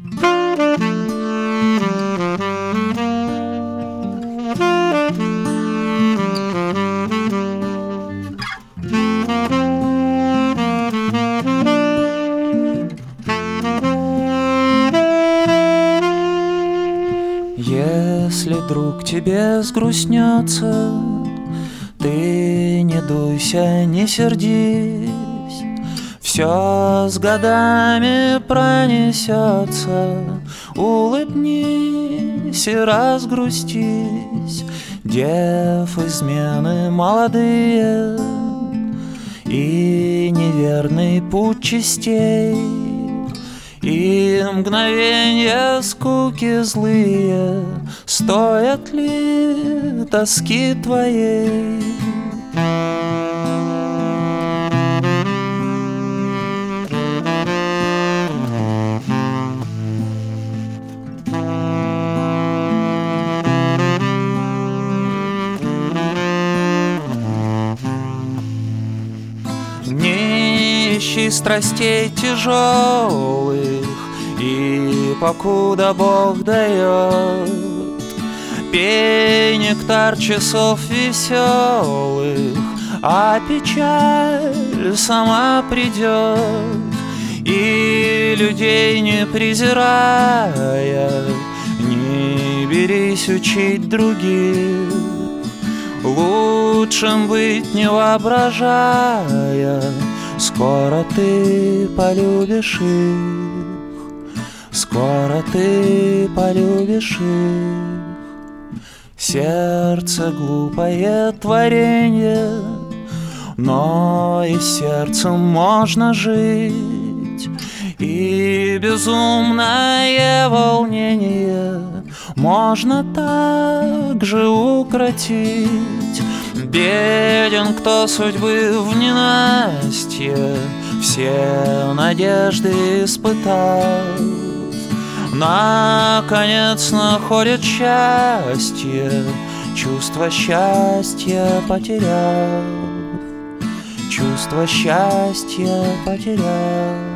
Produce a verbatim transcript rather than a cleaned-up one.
Если вдруг тебе сгрустнется, ты не дуйся, не сердись, все с годами пронесется. Улыбнись и разгрустись, дев измены молодые и неверный путь частей, и мгновенья скуки злые стоят ли тоски твоей? Не ищи страстей тяжелых, и покуда Бог дает, пей нектар часов веселых, а печаль сама придет. И людей не презирая, не берись учить других, лучшим быть не воображая. Скоро ты полюбишь их, скоро ты полюбишь их. Сердце глупое творенье, но и сердцем можно жить, и безумное волнение можно также укротить. Беден, кто судьбы в ненастье все надежды испытав, наконец находит счастье, чувство счастья потеряв, чувство счастья потеряв.